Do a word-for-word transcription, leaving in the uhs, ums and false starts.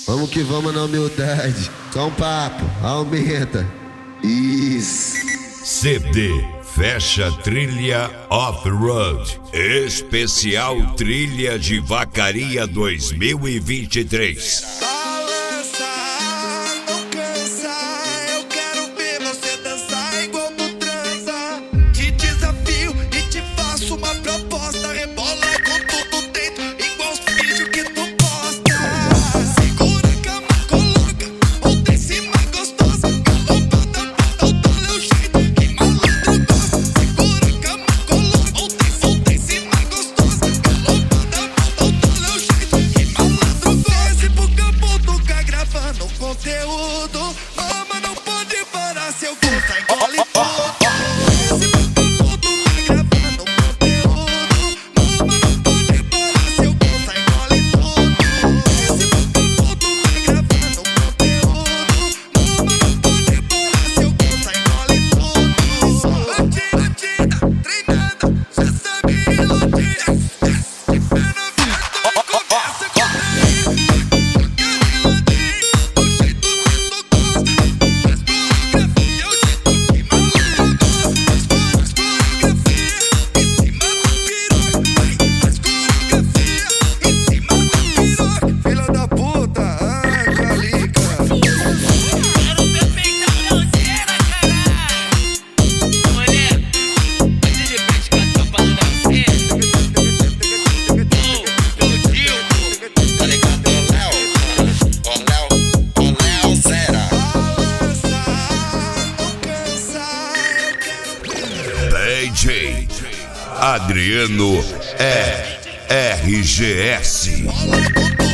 Vamos que vamos na humildade. Só um papo, aumenta. Isso. C D Fecha Trilha Off-Road. Especial Trilha de Vacaria dois mil e vinte e três. D J Adriano é R G S.